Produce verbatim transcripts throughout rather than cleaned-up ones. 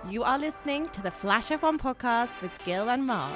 You are listening to the Flash F one podcast with Gil and Mark.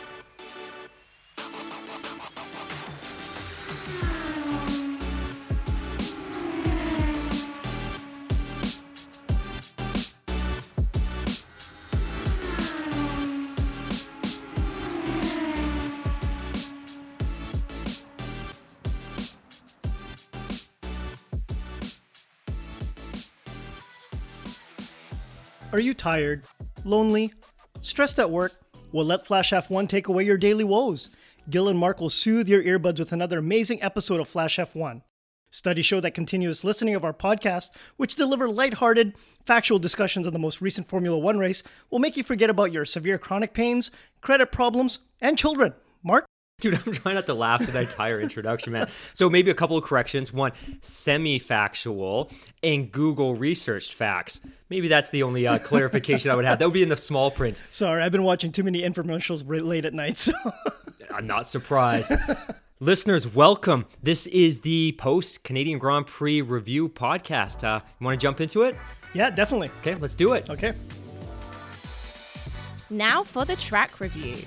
Are you tired, lonely, stressed at work? Well, let Flash F one take away your daily woes. Gil and Mark will soothe your earbuds with another amazing episode of Flash F one. Studies show that continuous listening of our podcast, which deliver lighthearted, factual discussions of the most recent Formula One race, will make you forget about your severe chronic pains, credit problems, and children. Mark? Dude, I'm trying not to laugh at that entire introduction, man. So maybe a couple of corrections. One, semi-factual and Google researched facts. Maybe that's the only uh, clarification I would have. That would be in the small print. Sorry, I've been watching too many infomercials late at night, so... I'm not surprised. Listeners, welcome. This is the post-Canadian Grand Prix review podcast. Uh, you want to jump into it? Yeah, definitely. Okay, let's do it. Okay. Now for the track review.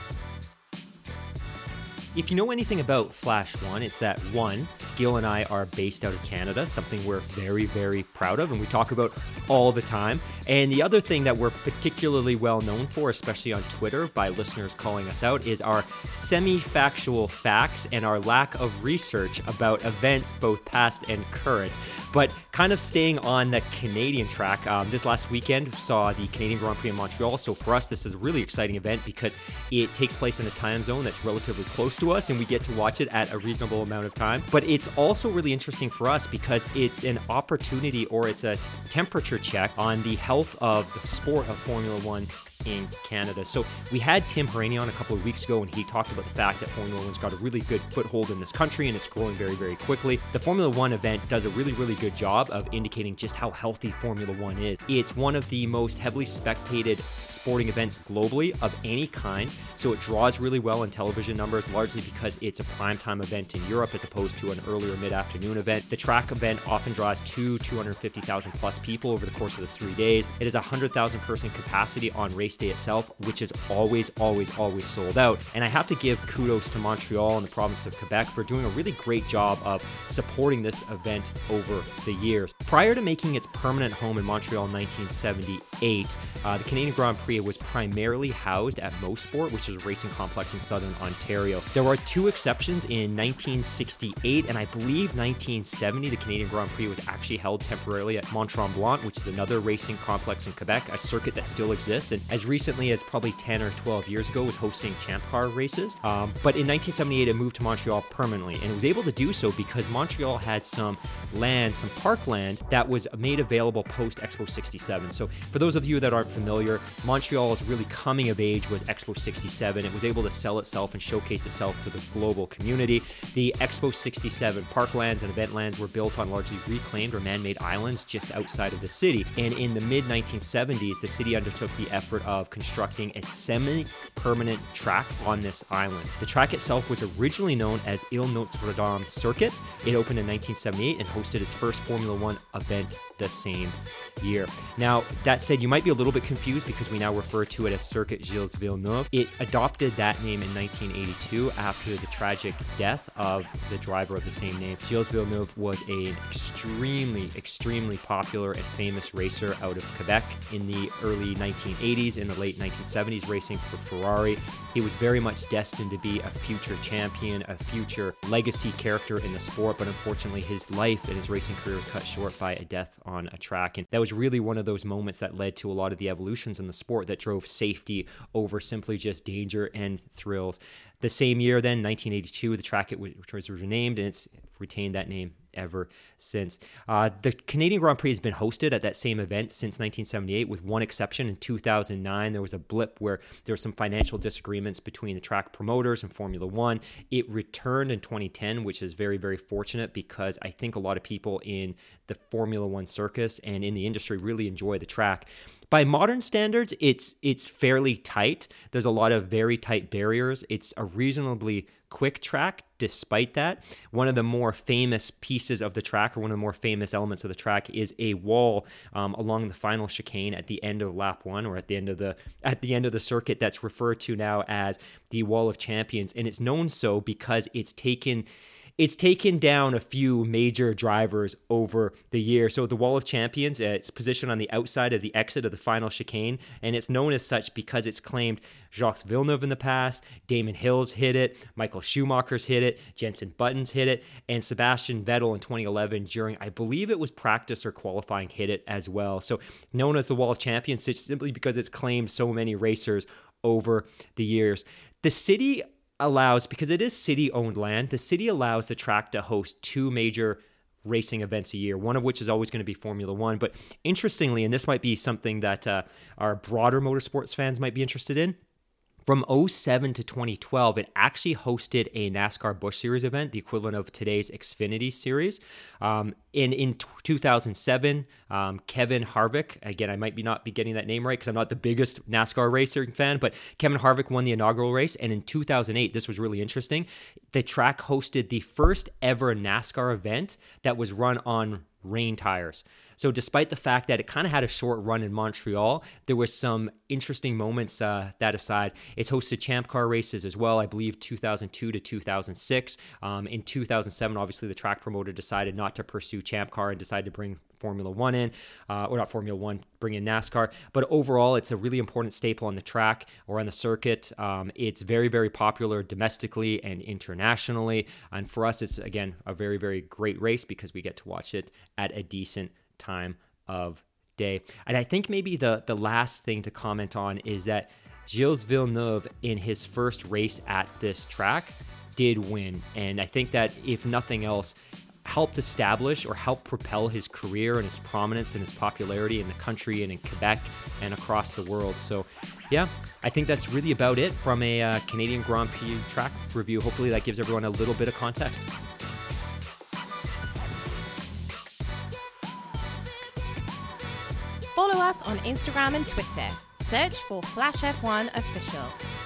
If you know anything about Flash One, it's that one, Gil and I are based out of Canada, something we're very, very proud of and we talk about all the time. And the other thing that we're particularly well known for, especially on Twitter by listeners calling us out, is our semi-factual facts and our lack of research about events, both past and current. But kind of staying on the Canadian track, um, this last weekend saw the Canadian Grand Prix in Montreal. So for us, this is a really exciting event because it takes place in a time zone that's relatively close to us and we get to watch it at a reasonable amount of time. But it's also really interesting for us because it's an opportunity or it's a temperature check on the health of the sport of Formula One in Canada. So we had Tim Hauraney on a couple of weeks ago and he talked about the fact that Formula One's got a really good foothold in this country and it's growing very, very quickly. The Formula One event does a really, really good job of indicating just how healthy Formula One is. It's one of the most heavily spectated sporting events globally of any kind. So it draws really well in television numbers, largely because it's a primetime event in Europe as opposed to an earlier mid-afternoon event. The track event often draws two, two hundred fifty thousand plus people over the course of the three days. It is a one hundred thousand person capacity on race day itself, which is always, always, always sold out. And I have to give kudos to Montreal and the province of Quebec for doing a really great job of supporting this event over the years. Prior to making its permanent home in Montreal in nineteen seventy-eight, uh, the Canadian Grand Prix was primarily housed at Mosport, which is a racing complex in southern Ontario. There were two exceptions in nineteen sixty-eight and I believe nineteen seventy. The Canadian Grand Prix was actually held temporarily at Mont-Tremblant, which is another racing complex in Quebec, a circuit that still exists and as recently as probably ten or twelve years ago was hosting Champ Car races. Um, but in nineteen seventy-eight, it moved to Montreal permanently and it was able to do so because Montreal had some land, some parkland that was made available post Expo sixty-seven. So for those of you that aren't familiar, Montreal's really coming of age was Expo sixty-seven. It was able to sell itself and showcase itself to the global community. The Expo sixty-seven parklands and event lands were built on largely reclaimed or man-made islands just outside of the city. And in the mid nineteen seventies, the city undertook the effort of constructing a semi-permanent track on this island. The track itself was originally known as Ile Notre Dame Circuit. It opened in nineteen seventy-eight and hosted its first Formula One event the same year. Now, that said, you might be a little bit confused because we now refer to it as Circuit Gilles Villeneuve. It adopted that name in nineteen eighty-two after the tragic death of the driver of the same name. Gilles Villeneuve was an extremely, extremely popular and famous racer out of Quebec in the early nineteen eighties, in the late nineteen seventies, racing for Ferrari. He was very much destined to be a future champion, a future legacy character in the sport, but unfortunately his life and his racing career was cut short by a death on a track. And that was really one of those moments that led to a lot of the evolutions in the sport that drove safety over simply just danger and thrills. The same year then, nineteen eighty-two, the track it was renamed and it's retained that name ever since. Uh, the Canadian Grand Prix has been hosted at that same event since nineteen seventy-eight, with one exception. In two thousand nine, there was a blip where there were some financial disagreements between the track promoters and Formula One. It returned in twenty ten, which is very, very fortunate because I think a lot of people in the Formula One circus and in the industry really enjoy the track. By modern standards, it's it's fairly tight. There's a lot of very tight barriers. It's a reasonably quick track. Despite that, one of the more famous pieces of the track, or one of the more famous elements of the track, is a wall um, along the final chicane at the end of lap one, or at the end of the at the end of the circuit, that's referred to now as the Wall of Champions, and it's known so because it's taken. It's taken down a few major drivers over the year. So the Wall of Champions, uh, it's positioned on the outside of the exit of the final chicane, and it's known as such because it's claimed Jacques Villeneuve in the past, Damon Hill's hit it, Michael Schumacher's hit it, Jenson Button's hit it, and Sebastian Vettel in twenty eleven during, I believe it was practice or qualifying, hit it as well. So known as the Wall of Champions simply because it's claimed so many racers over the years. The city allows, because it is city-owned land, the city allows the track to host two major racing events a year, one of which is always going to be Formula One. But interestingly, and this might be something that uh, our broader motorsports fans might be interested in, from oh seven to twenty twelve, it actually hosted a NASCAR Busch Series event, the equivalent of today's Xfinity Series. Um, in in t- two thousand seven, um, Kevin Harvick, again, I might be not be getting that name right because I'm not the biggest NASCAR racing fan, but Kevin Harvick won the inaugural race. And in two thousand eight, this was really interesting, the track hosted the first ever NASCAR event that was run on rain tires. So despite the fact that it kind of had a short run in Montreal, there was some interesting moments. Uh, that aside, it's hosted Champ Car races as well, I believe two thousand two to two thousand six. Um, in two thousand seven, obviously the track promoter decided not to pursue Champ Car and decided to bring Formula One in, uh, or not Formula One, bring in NASCAR. But overall, it's a really important staple on the track or on the circuit. Um, it's very, very popular domestically and internationally. And for us, it's, again, a very, very great race because we get to watch it at a decent time of day. And I think maybe the, the last thing to comment on is that Gilles Villeneuve, in his first race at this track, did win. And I think that, if nothing else, helped establish or helped propel his career and his prominence and his popularity in the country and in Quebec and across the world. So yeah, I think that's really about it from a uh, Canadian Grand Prix track review. Hopefully that gives everyone a little bit of context. Follow us on Instagram and Twitter. Search for Flash F one Official.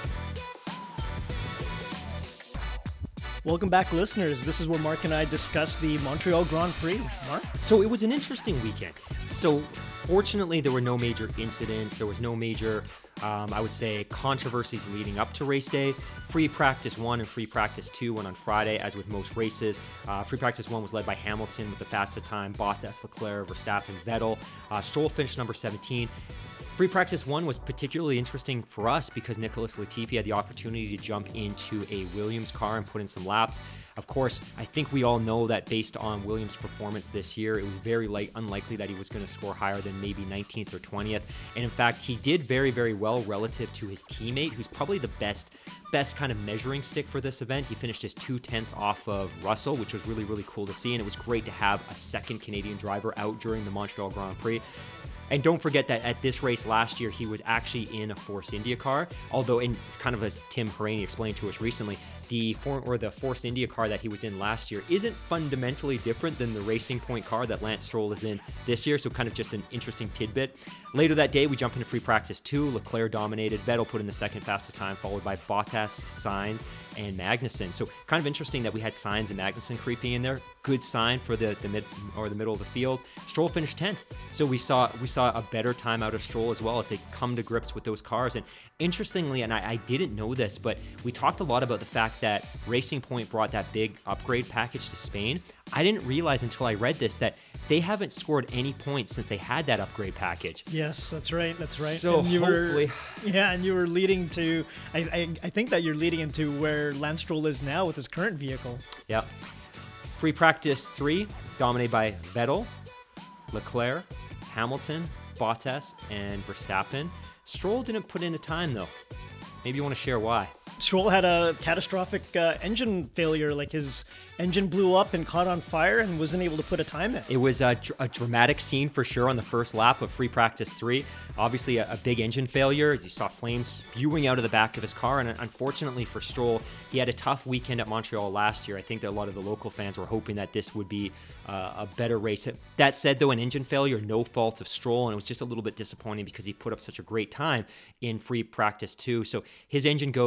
Welcome back, listeners. This is where Mark and I discuss the Montreal Grand Prix. Mark? So it was an interesting weekend. So fortunately, there were no major incidents. There was no major, um, I would say, controversies leading up to race day. Free practice one and free practice two went on Friday, as with most races. Uh, free practice one was led by Hamilton with the fastest time, Bottas, Leclerc, Verstappen, Vettel. Uh, Stroll finished number seventeen. Free practice one was particularly interesting for us because Nicholas Latifi had the opportunity to jump into a Williams car and put in some laps. Of course, I think we all know that based on Williams' performance this year, it was very light, unlikely that he was going to score higher than maybe nineteenth or twentieth. And in fact, he did very, very well relative to his teammate, who's probably the best best kind of measuring stick for this event. He finished just two tenths off of Russell, which was really, really cool to see. And it was great to have a second Canadian driver out during the Montreal Grand Prix. And don't forget that at this race last year, he was actually in a Force India car. Although, in kind of as Tim Hauraney explained to us recently, the for, or the Force India car that he was in last year isn't fundamentally different than the Racing Point car that Lance Stroll is in this year. So kind of just an interesting tidbit. Later that day, we jump into free practice two. Leclerc dominated. Vettel put in the second fastest time, followed by Bottas, Sainz, and Magnussen. So kind of interesting that we had Sainz and Magnussen creeping in there. Good sign for the, the mid or the middle of the field. Stroll finished tenth. So we saw we saw a better time out of Stroll as well as they come to grips with those cars. And interestingly, and I, I didn't know this, but we talked a lot about the fact that Racing Point brought that big upgrade package to Spain. I didn't realize until I read this that they haven't scored any points since they had that upgrade package. Yes, that's right. That's right. So and you hopefully, were, yeah, and you were leading to. I, I I think that you're leading into where Lance Stroll is now with his current vehicle. Yeah. Free practice three, dominated by Vettel, Leclerc, Hamilton, Bottas, and Verstappen. Stroll didn't put in a time though. Maybe you want to share why. Stroll had a catastrophic uh, engine failure. Like his engine blew up and caught on fire and wasn't able to put a time in. It was a, dr- a dramatic scene for sure on the first lap of free practice three. Obviously a, a big engine failure. You saw flames spewing out of the back of his car. And unfortunately for Stroll, he had a tough weekend at Montreal last year. I think that a lot of the local fans were hoping that this would be uh, a better race. That said, though, an engine failure, no fault of Stroll. And it was just a little bit disappointing because he put up such a great time in free practice two. So his engine goes.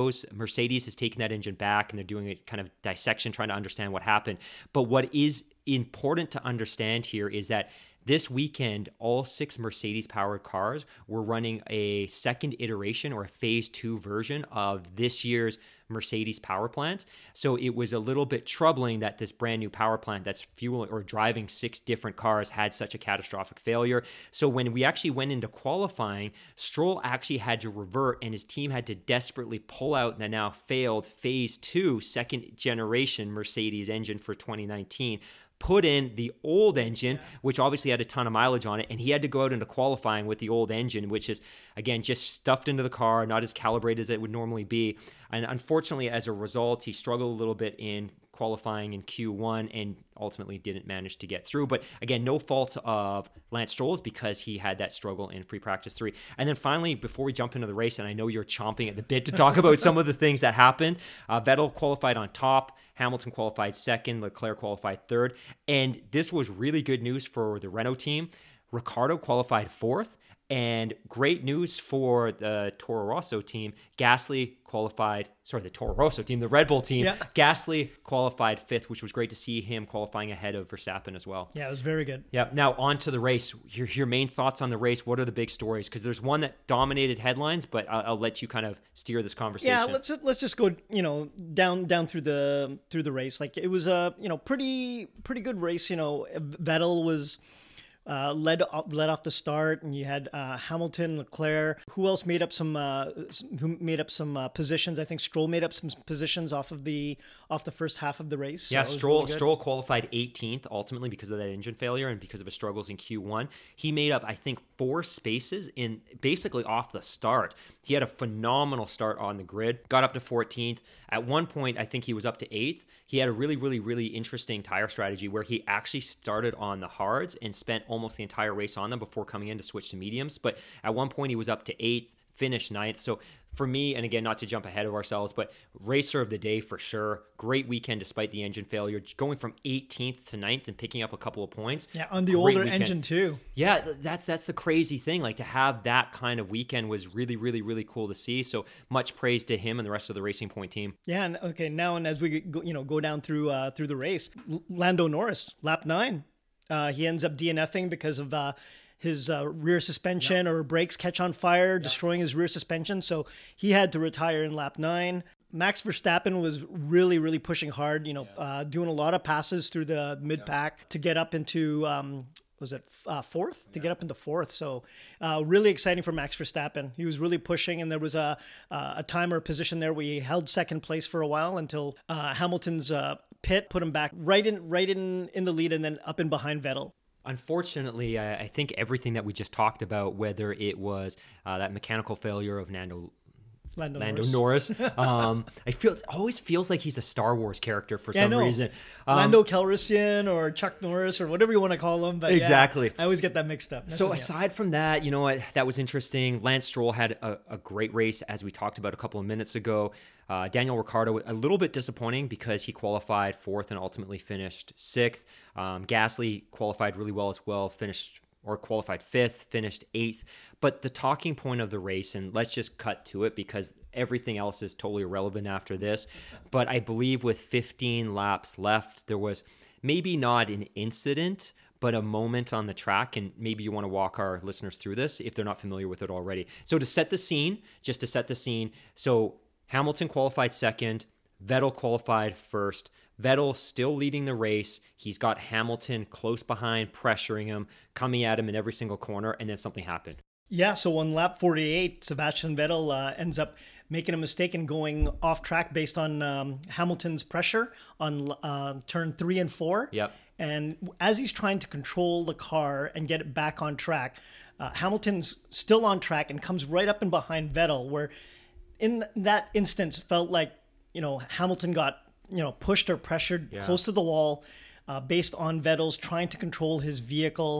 Mercedes has taken that engine back and they're doing a kind of dissection, trying to understand what happened. But what is important to understand here is that this weekend, all six Mercedes-powered cars were running a second iteration or a phase two version of this year's Mercedes power plant. So it was a little bit troubling that this brand new power plant that's fueling or driving six different cars had such a catastrophic failure. So when we actually went into qualifying, Stroll actually had to revert and his team had to desperately pull out the now failed phase two second generation Mercedes engine for twenty nineteen, put in the old engine, which obviously had a ton of mileage on it, and he had to go out into qualifying with the old engine, which is, again, just stuffed into the car, not as calibrated as it would normally be. And unfortunately, as a result, he struggled a little bit in qualifying in Q one and ultimately didn't manage to get through. But again, no fault of Lance Stroll's because he had that struggle in free practice three. And then finally, before we jump into the race, and I know you're chomping at the bit to talk about some of the things that happened, uh, Vettel qualified on top, Hamilton qualified second, Leclerc qualified third. And this was really good news for the Renault team. Ricciardo qualified fourth. And great news for the Toro Rosso team. Gasly qualified, sorry, the Toro Rosso team, the Red Bull team. Yeah. Gasly qualified fifth, which was great to see him qualifying ahead of Verstappen as well. Yeah, it was very good. Yeah. Now on to the race. Your, your main thoughts on the race. What are the big stories? Because there's one that dominated headlines, but I'll, I'll let you kind of steer this conversation. Yeah, let's just, let's just go, you know, down down through the through the race. Like it was a, you know, pretty pretty good race. You know, Vettel was Uh, led led off the start, and you had uh, Hamilton, Leclerc. Who else made up some? Uh, who made up some uh, positions? I think Stroll made up some positions off of the off the first half of the race. Yeah, so Stroll really Stroll qualified eighteenth ultimately because of that engine failure and because of his struggles in Q one. He made up, I think, four spaces in basically off the start. He had a phenomenal start on the grid. Got up to fourteenth. At one point, I think he was up to eighth. He had a really, really, really interesting tire strategy where he actually started on the hards and spent almost the entire race on them before coming in to switch to mediums. But at one point, he was up to eighth, finished ninth. So for me, and again, not to jump ahead of ourselves, but racer of the day for sure. Great weekend despite the engine failure. Going from eighteenth to ninth and picking up a couple of points. Yeah, on the Great older weekend. engine too. Yeah, that's that's the crazy thing. Like to have that kind of weekend was really, really, really cool to see. So much praise to him and the rest of the Racing Point team. Yeah, and okay, now and as we go, you know go down through uh, through the race, L- Lando Norris, lap nine, uh, he ends up DNFing because of uh, his uh, rear suspension, yep. or brakes catch on fire, yep. destroying his rear suspension. So he had to retire in lap nine. Max Verstappen was really, really pushing hard, you know, yeah. uh, doing a lot of passes through the mid-pack yeah. to get up into, um, was it uh, fourth? Yeah. To get up into fourth. So uh, really exciting for Max Verstappen. He was really pushing, and there was a, a timer position there where he held second place for a while until uh, Hamilton's uh, pit put him back right in, right in, in the lead and then up and behind Vettel. Unfortunately, I, I think everything that we just talked about, whether it was uh, that mechanical failure of Nando Lando, Lando Norris. Norris. Um, I feel it always feels like he's a Star Wars character for yeah, some no. reason. Um, Lando Calrissian or Chuck Norris or whatever you want to call him. But exactly. Yeah, I always get that mixed up. So aside from that, you know what, that was interesting. Lance Stroll had a, a great race, as we talked about a couple of minutes ago. Uh, Daniel Ricciardo, a little bit disappointing because he qualified fourth and ultimately finished sixth. Um, Gasly qualified really well as well, finished or qualified fifth, finished eighth. But the talking point of the race, and let's just cut to it because everything else is totally irrelevant after this. But I believe with fifteen laps left, there was maybe not an incident, but a moment on the track. And maybe you want to walk our listeners through this if they're not familiar with it already. So to set the scene, just to set the scene. So Hamilton qualified second, Vettel qualified first. Vettel still leading the race. He's got Hamilton close behind, pressuring him, coming at him in every single corner, and then something happened. Yeah, so on lap forty-eight, Sebastian Vettel uh, ends up making a mistake and going off track based on um, Hamilton's pressure on uh, turn three and four. Yep. And as he's trying to control the car and get it back on track, uh, Hamilton's still on track and comes right up and behind Vettel, where in that instance felt like, you know, Hamilton got, you know, pushed or pressured yeah. close to the wall uh, based on Vettel's trying to control his vehicle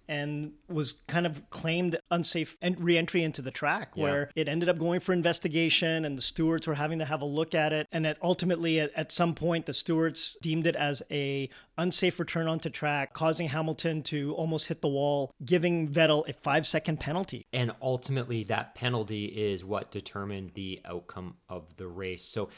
and was kind of claimed unsafe en- re-entry into the track, Yeah. where it ended up going for investigation and the stewards were having to have a look at it. And that ultimately, at, at some point, the stewards deemed it as a unsafe return onto track, causing Hamilton to almost hit the wall, giving Vettel a five-second penalty. And ultimately, that penalty is what determined the outcome of the race. So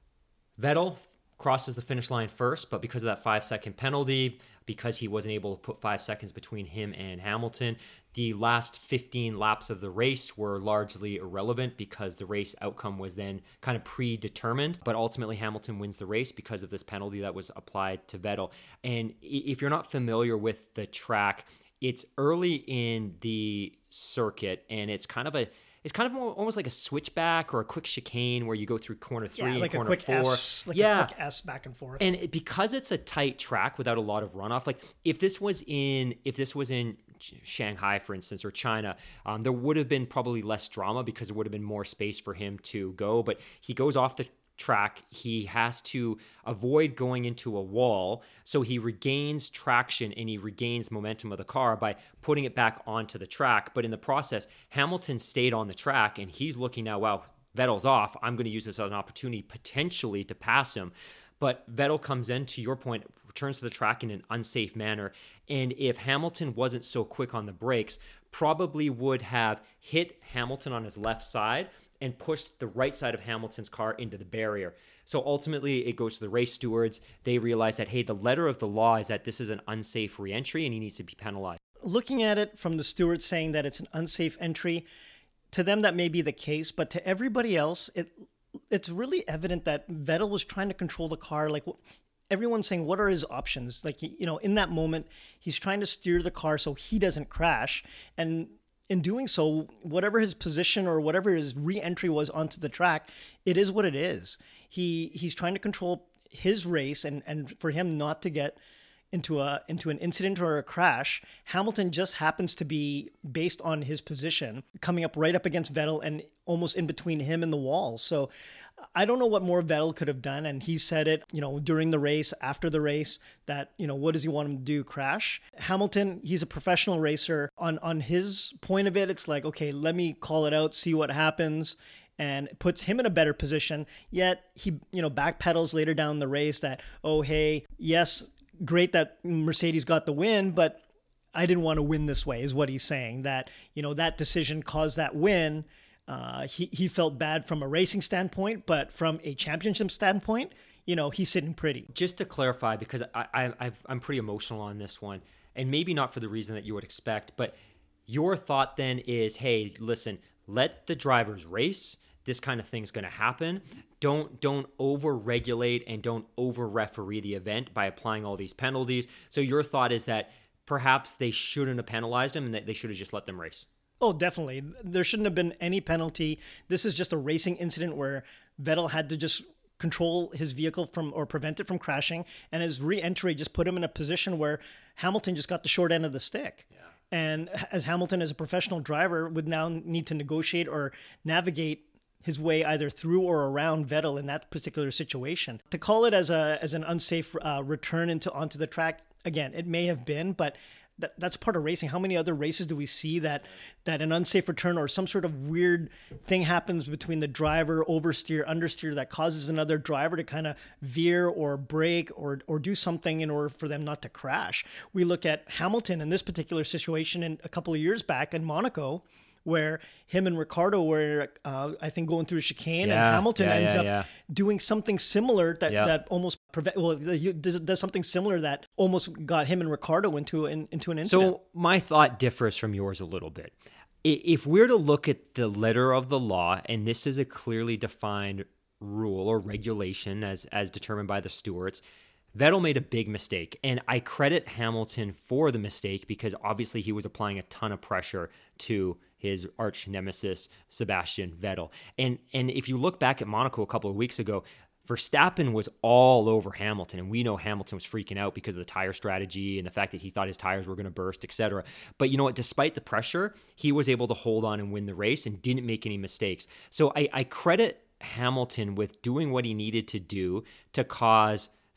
Vettel crosses the finish line first, but because of that five-second penalty, because he wasn't able to put five seconds between him and Hamilton, the last fifteen laps of the race were largely irrelevant because the race outcome was then kind of predetermined. But ultimately, Hamilton wins the race because of this penalty that was applied to Vettel. And if you're not familiar with the track, it's early in the circuit, and it's kind of a It's kind of more, almost like a switchback or a quick chicane where you go through corner three, Yeah, like corner a quick four. S, like yeah. a quick S back and forth. And it- because it's a tight track without a lot of runoff, like if this was in if this was in Ch- Shanghai, for instance, or China, um, there would have been probably less drama because there would have been more space for him to go. But he goes off the track. He has to avoid going into a wall, so he regains traction and he regains momentum of the car by putting it back onto the track. But in the process, Hamilton stayed on the track, and he's looking now, wow, Vettel's off. I'm going to use this as an opportunity potentially to pass him. But Vettel comes in, to your point, returns to the track in an unsafe manner. And if Hamilton wasn't so quick on the brakes, probably would have hit Hamilton on his left side and pushed the right side of Hamilton's car into the barrier. So ultimately, it goes to the race stewards. They realize that, hey, the letter of the law is that this is an unsafe re-entry and he needs to be penalized. Looking at it from the stewards saying that it's an unsafe entry, to them that may be the case, but to everybody else, it it's really evident that Vettel was trying to control the car. Like, everyone's saying, what are his options? Like, you know, in that moment, he's trying to steer the car so he doesn't crash. And in doing so, whatever his position or whatever his re-entry was onto the track, it is what it is. He he's trying to control his race, and, and for him not to get into a into an incident or a crash. Hamilton just happens to be, based on his position, coming up right up against Vettel and almost in between him and the wall. So I don't know what more Vettel could have done. And he said it, you know, during the race, after the race, that, you know, what does he want him to do? Crash? Hamilton, he's a professional racer. On, on his point of it, it's like, okay, let me call it out, see what happens. And it puts him in a better position. Yet he, you know, backpedals later down the race that, oh, hey, yes, great that Mercedes got the win, but I didn't want to win this way, is what he's saying. That, you know, that decision caused that win. Uh, he, he felt bad from a racing standpoint, but from a championship standpoint, you know, he's sitting pretty. Just to clarify, because I, I, I've, I'm pretty emotional on this one, and maybe not for the reason that you would expect, but your thought then is, hey, listen, let the drivers race. This kind of thing's going to happen. Don't don't over-regulate and don't over-referee the event by applying all these penalties. So your thought is that perhaps they shouldn't have penalized them and that they should have just let them race. Oh, definitely. There shouldn't have been any penalty. This is just a racing incident where Vettel had to just control his vehicle from, or prevent it from crashing, and his re-entry just put him in a position where Hamilton just got the short end of the stick. Yeah. And as Hamilton, as a professional driver, would now need to negotiate or navigate his way either through or around Vettel in that particular situation. To call it as a as an unsafe uh, return into onto the track, again, it may have been, but that, that's part of racing. How many other races do we see that that an unsafe return or some sort of weird thing happens between the driver, oversteer, understeer, that causes another driver to kind of veer or brake or or do something in order for them not to crash? We look at Hamilton in this particular situation in a couple of years back in Monaco, where him and Ricciardo were, uh, I think, going through a chicane, yeah, and Hamilton yeah, ends yeah, up yeah. doing something similar that, Yeah. that almost prevent. Well, he does, does something similar that almost got him and Ricciardo into an into an incident. So my thought differs from yours a little bit. I- If we're to look at the letter of the law, and this is a clearly defined rule or regulation as as determined by the stewards, Vettel made a big mistake, and I credit Hamilton for the mistake because obviously he was applying a ton of pressure to his arch nemesis, Sebastian Vettel. And and if you look back at Monaco a couple of weeks ago, Verstappen was all over Hamilton, and we know Hamilton was freaking out because of the tire strategy and the fact that he thought his tires were going to burst, et cetera. But you know what? Despite the pressure, he was able to hold on and win the race and didn't make any mistakes. So I, I credit Hamilton with doing what he needed to do to cause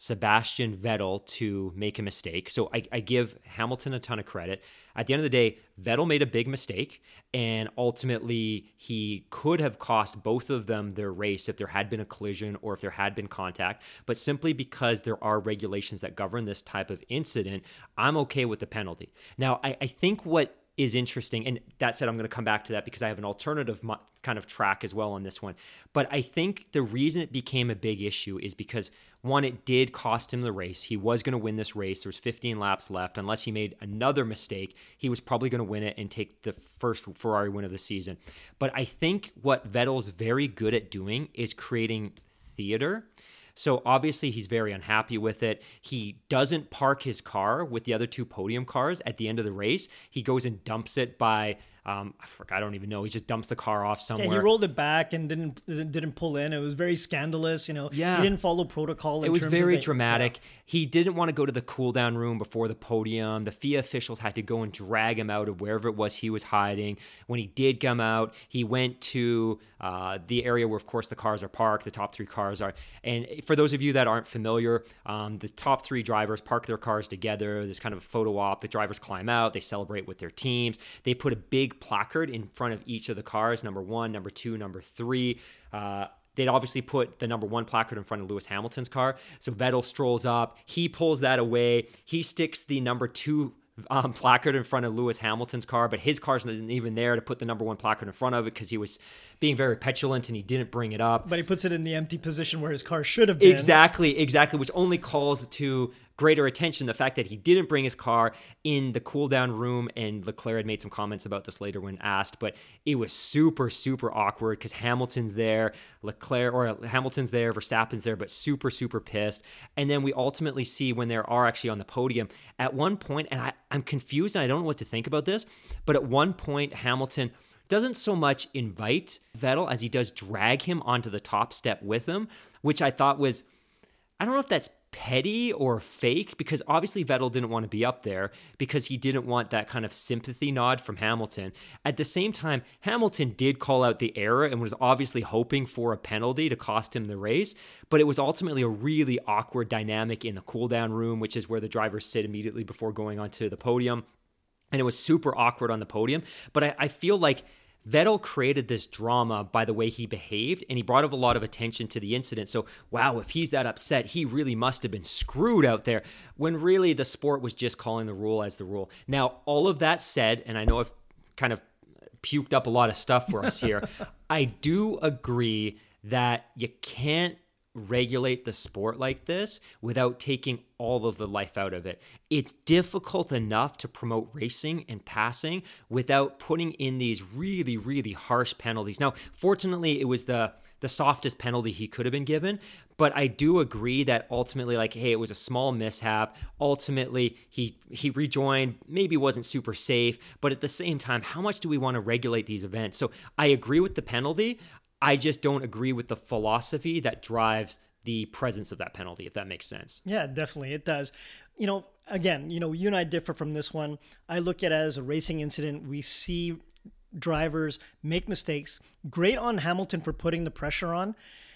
Sebastian Vettel to make a mistake. So I, I give Hamilton a ton of credit. At the end of the day, Vettel made a big mistake, and ultimately he could have cost both of them their race if there had been a collision or if there had been contact. But simply because there are regulations that govern this type of incident, I'm okay with the penalty. Now, I, I think what is interesting, and that said, I'm going to come back to that because I have an alternative mo- kind of track as well on this one. But I think the reason it became a big issue is because, one, it did cost him the race. He was going to win this race. There was fifteen laps left. Unless he made another mistake, he was probably going to win it and take the first Ferrari win of the season. But I think what Vettel's very good at doing is creating theater. So obviously he's very unhappy with it. He doesn't park his car with the other two podium cars at the end of the race. He goes and dumps it by, um, I forgot, I don't even know. He just dumps the car off somewhere. Yeah, he rolled it back and didn't didn't pull in. It was very scandalous. You know, yeah. He didn't follow protocol. In it was terms very of the, dramatic. Yeah. He didn't want to go to the cool down room before the podium. The F I A officials had to go and drag him out of wherever it was he was hiding. When he did come out, he went to uh, the area where, of course, the cars are parked, the top three cars are. And for those of you that aren't familiar, um, the top three drivers park their cars together. There's kind of a photo op. The drivers climb out. They celebrate with their teams. They put a big placard in front of each of the cars, number one, number two, number three. Uh, They'd obviously put the number one placard in front of Lewis Hamilton's car. So Vettel strolls up. He pulls that away. He sticks the number two um, placard in front of Lewis Hamilton's car, but his car's not even there to put the number one placard in front of it because he was being very petulant and he didn't bring it up. But he puts it in the empty position where his car should have been. Exactly, exactly, which only calls to greater attention the fact that he didn't bring his car in the cool down room, and Leclerc had made some comments about this later when asked, but it was super, super awkward because Hamilton's there, Leclerc, or Hamilton's there, Verstappen's there, but super, super pissed. And then we ultimately see when they are actually on the podium, at one point, and I, I'm confused and I don't know what to think about this, but at one point, Hamilton doesn't so much invite Vettel as he does drag him onto the top step with him, which I thought was, I don't know if that's petty or fake, because obviously Vettel didn't want to be up there because he didn't want that kind of sympathy nod from Hamilton. At the same time, Hamilton did call out the error and was obviously hoping for a penalty to cost him the race, but it was ultimately a really awkward dynamic in the cool down room, which is where the drivers sit immediately before going onto the podium. And it was super awkward on the podium. But I, I feel like Vettel created this drama by the way he behaved, and he brought up a lot of attention to the incident. So, wow, if he's that upset, he really must have been screwed out there, when really the sport was just calling the rule as the rule. Now, all of that said, and I know I've kind of puked up a lot of stuff for us here, I do agree that you can't regulate the sport like this without taking all of the life out of it. It's difficult enough to promote racing and passing without putting in these really, really harsh penalties. Now, fortunately, it was the the softest penalty he could have been given, but I do agree that ultimately, like, hey, it was a small mishap. Ultimately, he he rejoined, maybe wasn't super safe, but at the same time, how much do we want to regulate these events? So I agree with the penalty. I just don't agree with the philosophy that drives the presence of that penalty, if that makes sense. Yeah, definitely. It does. You know, again, you know, you and I differ from this one. I look at it as a racing incident. We see drivers make mistakes. Great on Hamilton for putting the pressure on.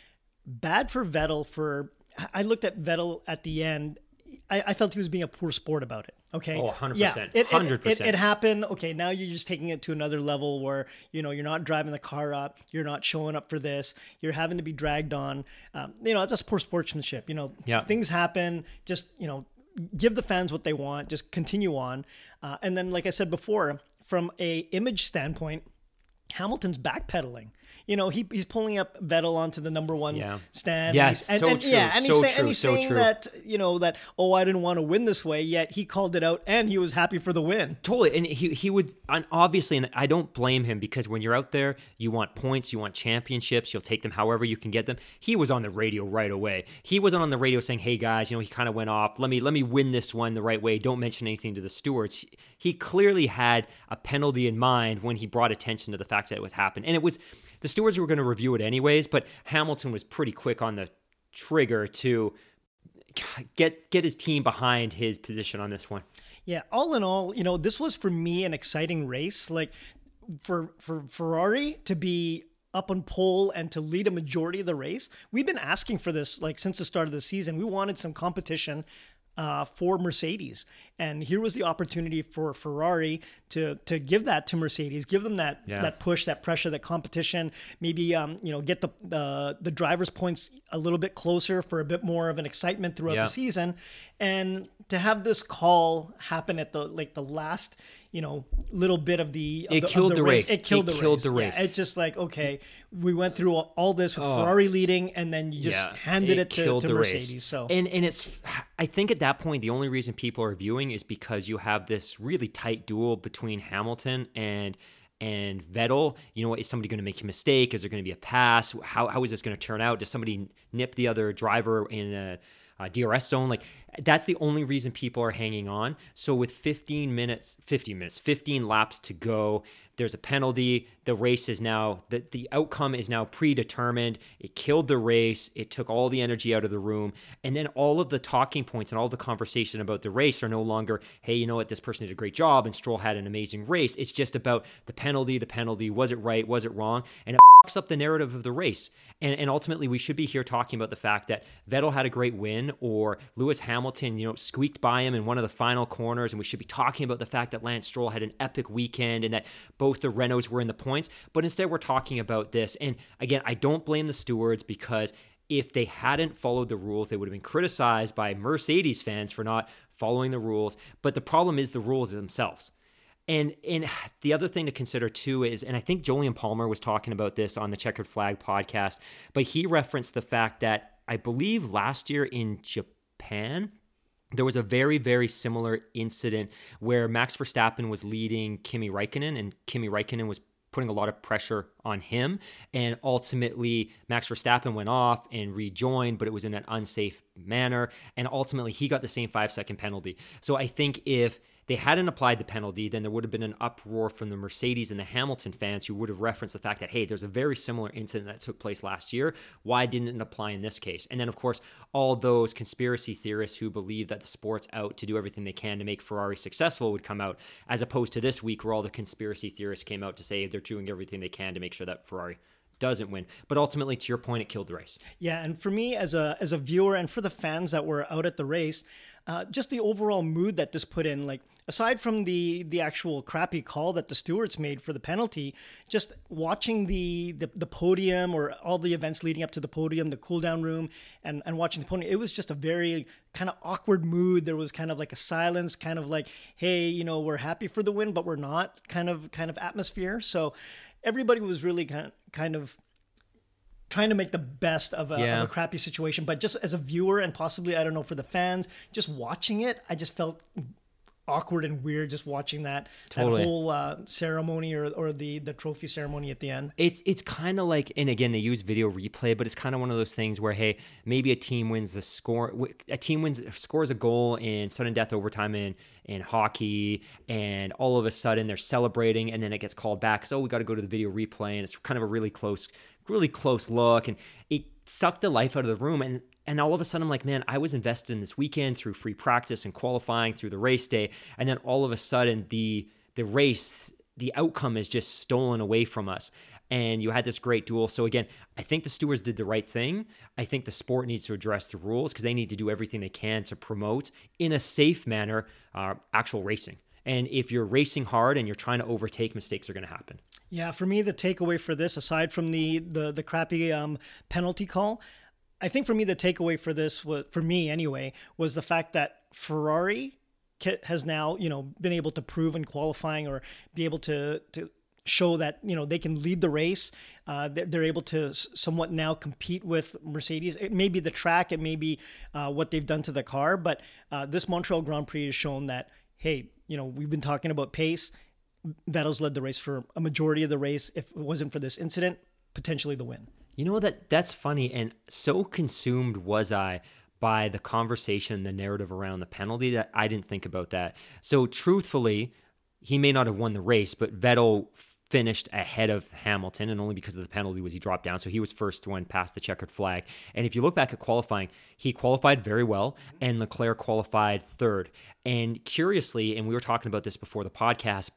Bad for Vettel for, I looked at Vettel at the end. I, I felt he was being a poor sport about it. Okay. Oh, one hundred percent. Yeah, it, one hundred percent. It, it, it happened. Okay, now you're just taking it to another level where, you know, you're not driving the car up. You're not showing up for this. You're having to be dragged on. Um, you know, it's just poor sportsmanship. You know, yeah. Things happen. Just, you know, give the fans what they want. Just continue on. Uh, and then, like I said before, from a image standpoint, Hamilton's backpedaling. You know, he he's pulling up Vettel onto the number one yeah. stand. Yes, and, so and, true, yeah, and so he's, say, true, and he's so saying true. that, you know, that, oh, I didn't want to win this way, yet he called it out and he was happy for the win. Totally. And he he would, and obviously, and I don't blame him, because when you're out there, you want points, you want championships, you'll take them however you can get them. He was on the radio right away. He wasn't on the radio saying, hey guys, you know, he kind of went off. Let me, let me win this one the right way. Don't mention anything to the stewards. He clearly had a penalty in mind when he brought attention to the fact that it would happen. And it was, the stewards were going to review it anyways, but Hamilton was pretty quick on the trigger to get get his team behind his position on this one. Yeah, all in all, you know, this was for me an exciting race. Like for for Ferrari to be up on pole and to lead a majority of the race. We've been asking for this like since the start of the season. We wanted some competition uh, for Mercedes, and here was the opportunity for Ferrari to to give that to Mercedes, give them that yeah. that push, that pressure, that competition. Maybe um, you know get the the the drivers' points a little bit closer for a bit more of an excitement throughout yeah. the season, and to have this call happen at the like the last. You know, little bit of the of it the, killed of the, the race. race. It killed it the killed race. the race. Yeah, it's just like okay, we went through all, all this with oh. Ferrari leading, and then you just yeah, handed it, it to, to the Mercedes. Race. So and and it's, I think at that point the only reason people are viewing is because you have this really tight duel between Hamilton and. And Vettel, you know, is somebody going to make a mistake? Is there going to be a pass? How how is this going to turn out? Does somebody nip the other driver in a, a D R S zone? Like that's the only reason people are hanging on. So with fifteen minutes, fifteen minutes, fifteen laps to go, there's a penalty. The race is now, the, the outcome is now predetermined. It killed the race. It took all the energy out of the room. And then all of the talking points and all the conversation about the race are no longer, hey, you know what, this person did a great job and Stroll had an amazing race. It's just about the penalty, the penalty. Was it right? Was it wrong? And it fucks up the narrative of the race. And, and ultimately, we should be here talking about the fact that Vettel had a great win or Lewis Hamilton, you know, squeaked by him in one of the final corners. And we should be talking about the fact that Lance Stroll had an epic weekend and that both the Renaults were in the points. But instead, we're talking about this. And again, I don't blame the stewards because if they hadn't followed the rules, they would have been criticized by Mercedes fans for not following the rules. But the problem is the rules themselves. And and the other thing to consider too is, and I think Jolyon Palmer was talking about this on the Checkered Flag podcast, but he referenced the fact that I believe last year in Japan, there was a very, very similar incident where Max Verstappen was leading Kimi Räikkönen and Kimi Räikkönen was putting a lot of pressure on him. And ultimately, Max Verstappen went off and rejoined, but it was in an unsafe manner. And ultimately, he got the same five-second penalty. So I think if they hadn't applied the penalty, then there would have been an uproar from the Mercedes and the Hamilton fans who would have referenced the fact that, hey, there's a very similar incident that took place last year. Why didn't it apply in this case? And then, of course, all those conspiracy theorists who believe that the sport's out to do everything they can to make Ferrari successful would come out, as opposed to this week where all the conspiracy theorists came out to say they're doing everything they can to make sure that Ferrari doesn't win. But ultimately, to your point, it killed the race. Yeah, and for me as a as a viewer and for the fans that were out at the race, uh, just the overall mood that this put in, like aside from the the actual crappy call that the stewards made for the penalty, just watching the the, the podium or all the events leading up to the podium, the cool down room, and, and watching the podium, it was just a very kind of awkward mood. There was kind of like a silence, kind of like, hey, you know, we're happy for the win, but we're not kind of kind of atmosphere. So everybody was really kind of, kind of trying to make the best of a, yeah. of a crappy situation. But just as a viewer and possibly, I don't know, for the fans, just watching it, I just felt awkward and weird just watching that, totally. that whole uh, ceremony or, or the, the trophy ceremony at the end. It's it's kind of like, and again, they use video replay, but it's kind of one of those things where, hey, maybe a team wins the score, a team wins scores a goal in sudden death overtime in, in hockey, and all of a sudden they're celebrating, and then it gets called back. So, oh, we got to go to the video replay, and it's kind of a really close, really close look, and it sucked the life out of the room. And And all of a sudden, I'm like, man, I was invested in this weekend through free practice and qualifying through the race day. And then all of a sudden, the the race, the outcome is just stolen away from us. And you had this great duel. So again, I think the stewards did the right thing. I think the sport needs to address the rules because they need to do everything they can to promote in a safe manner uh, actual racing. And if you're racing hard and you're trying to overtake, mistakes are going to happen. Yeah, for me, the takeaway for this, aside from the the, the crappy um, penalty call, I think for me, the takeaway for this, was, for me anyway, was the fact that Ferrari has now, you know, been able to prove in qualifying or be able to to show that, you know, they can lead the race. Uh, they're, they're able to somewhat now compete with Mercedes. It may be the track, it may be uh, what they've done to the car, but uh, this Montreal Grand Prix has shown that, hey, you know, we've been talking about pace. Vettel's led the race for a majority of the race. If it wasn't for this incident, potentially the win. You know, that that's funny, and so consumed was I by the conversation, the narrative around the penalty that I didn't think about that. So truthfully, he may not have won the race, but Vettel finished ahead of Hamilton, and only because of the penalty was he dropped down. So he was first one past the checkered flag. And if you look back at qualifying, he qualified very well, and Leclerc qualified third. And curiously, and we were talking about this before the podcast, but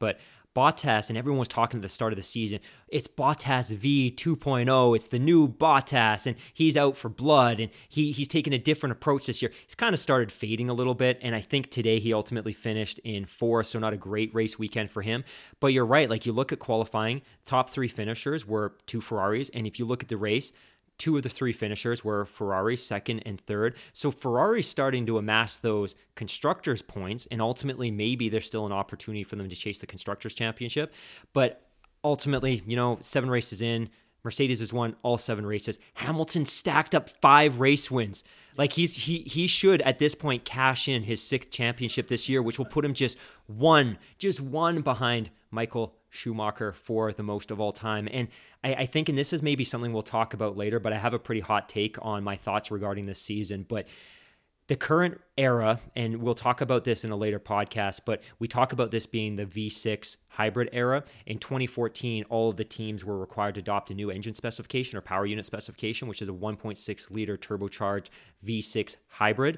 Bottas, and everyone was talking at the start of the season, it's Bottas V two point oh, it's the new Bottas, and he's out for blood, and he he's taken a different approach this year. He's kind of started fading a little bit, and I think today he ultimately finished in fourth, so not a great race weekend for him. But you're right, like you look at qualifying, top three finishers were two Ferraris, and if you look at the race, two of the three finishers were Ferrari, second and third. So Ferrari's starting to amass those constructors' points, and ultimately maybe there's still an opportunity for them to chase the constructors' championship. But ultimately, you know, seven races in, Mercedes has won all seven races. Hamilton stacked up five race wins. Like he's he he should at this point cash in his sixth championship this year, which will put him just one, just one behind Michael Schumacher for the most of all time. And I, I think, and this is maybe something we'll talk about later, but I have a pretty hot take on my thoughts regarding this season. But the current era, and we'll talk about this in a later podcast, but we talk about this being the V six hybrid era. In twenty fourteen, all of the teams were required to adopt a new engine specification or power unit specification, which is a one point six liter turbocharged V six hybrid.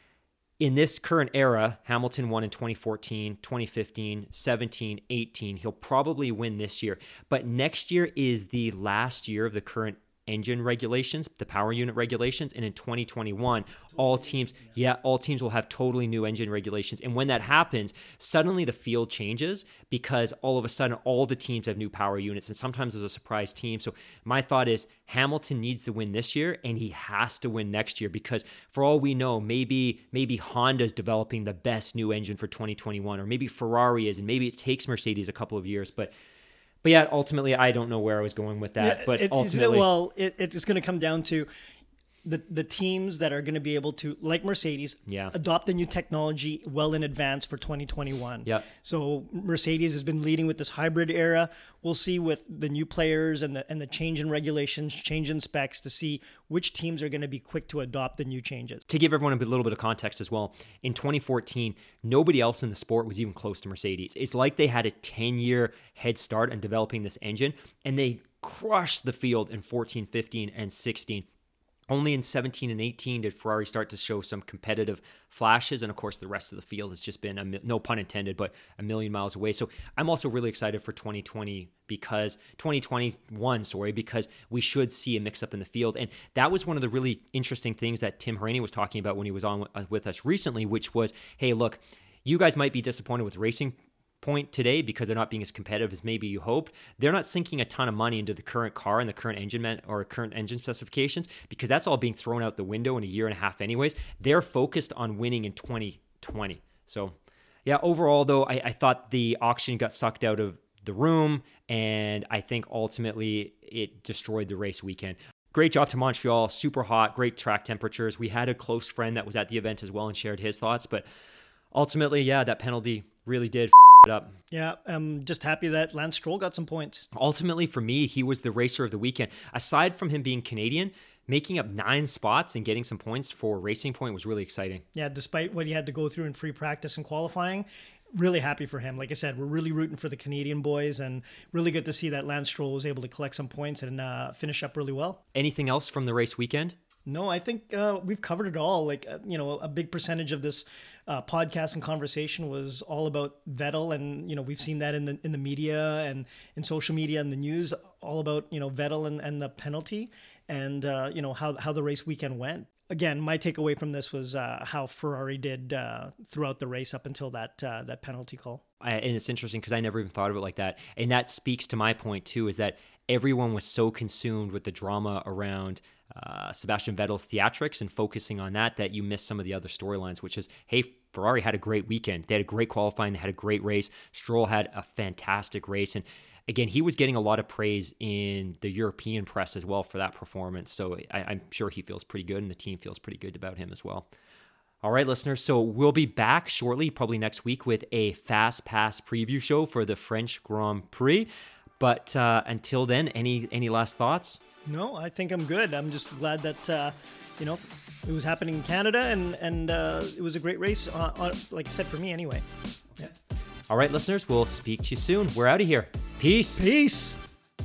In this current era, Hamilton won in twenty fourteen, twenty fifteen, seventeen, eighteen. He'll probably win this year. But next year is the last year of the current engine regulations, the power unit regulations. And in twenty twenty-one, all teams, yeah, all teams will have totally new engine regulations. And when that happens, suddenly the field changes because all of a sudden all the teams have new power units. And sometimes there's a surprise team. So my thought is Hamilton needs to win this year and he has to win next year because for all we know, maybe, maybe Honda's developing the best new engine for twenty twenty-one, or maybe Ferrari is, and maybe it takes Mercedes a couple of years, but But yeah, ultimately, I don't know where I was going with that. Yeah, but it, ultimately, well, it, it's going to come down to the the teams that are going to be able to, like Mercedes, yeah. adopt the new technology well in advance for twenty twenty-one. Yeah. So Mercedes has been leading with this hybrid era. We'll see with the new players and the and the change in regulations, change in specs to see which teams are going to be quick to adopt the new changes. To give everyone a little bit of context as well, in twenty fourteen, nobody else in the sport was even close to Mercedes. It's like they had a ten-year head start on developing this engine, and they crushed the field in fourteen, fifteen, and sixteen. Only in seventeen and eighteen did Ferrari start to show some competitive flashes. And of course, the rest of the field has just been, a, no pun intended, but a million miles away. So I'm also really excited for twenty twenty because twenty twenty-one, sorry, because we should see a mix up in the field. And that was one of the really interesting things that Tim Hauraney was talking about when he was on with us recently, which was, hey, look, you guys might be disappointed with Racing Point today because they're not being as competitive as maybe you hoped. They're not sinking a ton of money into the current car and the current engine man, or current engine specifications because that's all being thrown out the window in a year and a half anyways. They're focused on winning in twenty twenty. So yeah, overall though, I, I thought the auction got sucked out of the room, and I think ultimately it destroyed the race weekend. Great job to Montreal, super hot, great track temperatures. We had a close friend that was at the event as well and shared his thoughts, but ultimately, yeah, that penalty really did it up. Yeah, I'm just happy that Lance Stroll got some points. Ultimately, for me, he was the racer of the weekend. Aside from him being Canadian, making up nine spots and getting some points for Racing Point was really exciting. Yeah, despite what he had to go through in free practice and qualifying, really happy for him. Like I said, we're really rooting for the Canadian boys, and really good to see that Lance Stroll was able to collect some points and uh, finish up really well. Anything else from the race weekend? No, I think uh, we've covered it all. Like, uh, you know, a big percentage of this uh, podcast and conversation was all about Vettel. And, you know, we've seen that in the in the media and in social media and the news, all about, you know, Vettel and, and the penalty and, uh, you know, how, how the race weekend went. Again, my takeaway from this was uh, how Ferrari did uh, throughout the race up until that uh, that penalty call. I, and it's interesting because I never even thought of it like that. And that speaks to my point, too, is that everyone was so consumed with the drama around uh, Sebastian Vettel's theatrics and focusing on that, that you missed some of the other storylines, which is, hey, Ferrari had a great weekend. They had a great qualifying. They had a great race. Stroll had a fantastic race. And again, he was getting a lot of praise in the European press as well for that performance. So I, I'm sure he feels pretty good, and the team feels pretty good about him as well. All right, listeners, so we'll be back shortly, probably next week, with a Fast Pass preview show for the French Grand Prix. But uh, until then, any any last thoughts? No, I think I'm good. I'm just glad that, uh, you know, it was happening in Canada, and, and uh, it was a great race, on, on, like I said, for me anyway. Yeah. All right, listeners, we'll speak to you soon. We're out of here. Peace. Peace.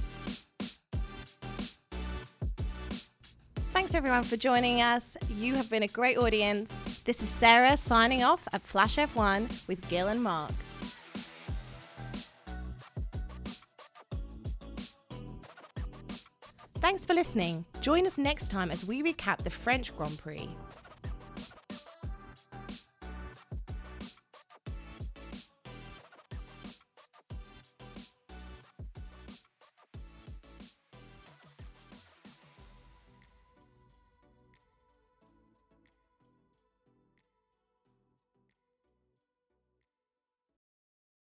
Thanks everyone for joining us. You have been a great audience. This is Sarah signing off at Flash F one with Gil and Mark. Thanks for listening. Join us next time as we recap the French Grand Prix.